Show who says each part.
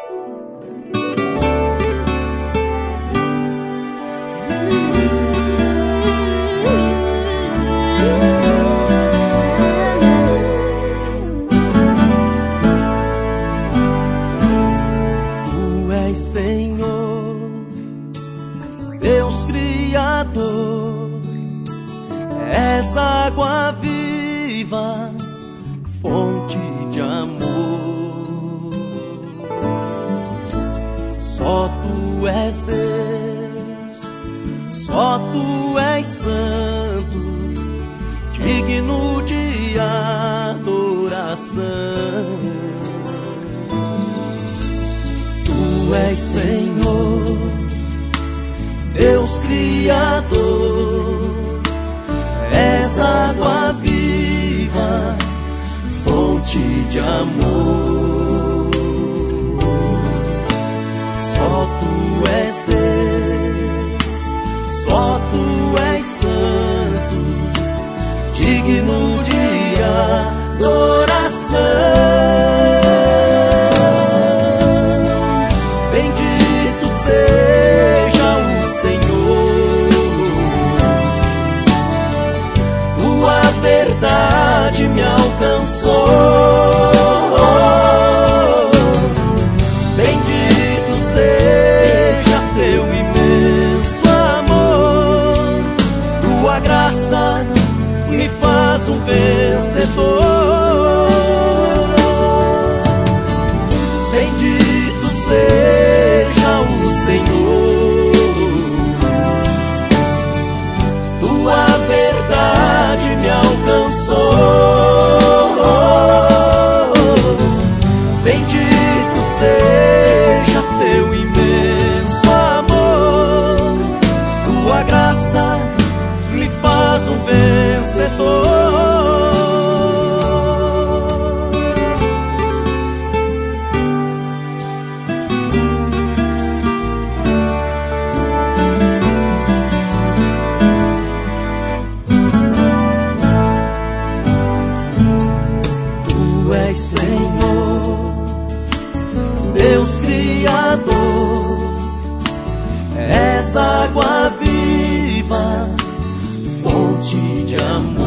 Speaker 1: Senhor, Deus Criador, és água viva, fonte de amor. Só Tu és Deus, só Tu és santo, digno de adoração. Tu és Senhor, Deus Criador, és água viva, fonte de amor. Só Tu és Deus, só Tu és santo, digno de adoração. Me alcançou. Bendito seja Teu imenso amor, Tua graça me faz um vencedor. Bendito seja o Senhor, Tua verdade me alcançou. Bendito seja Teu imenso amor, Tua graça me faz um vencedor. Tu és Senhor, Deus Criador, és água viva, fonte de amor.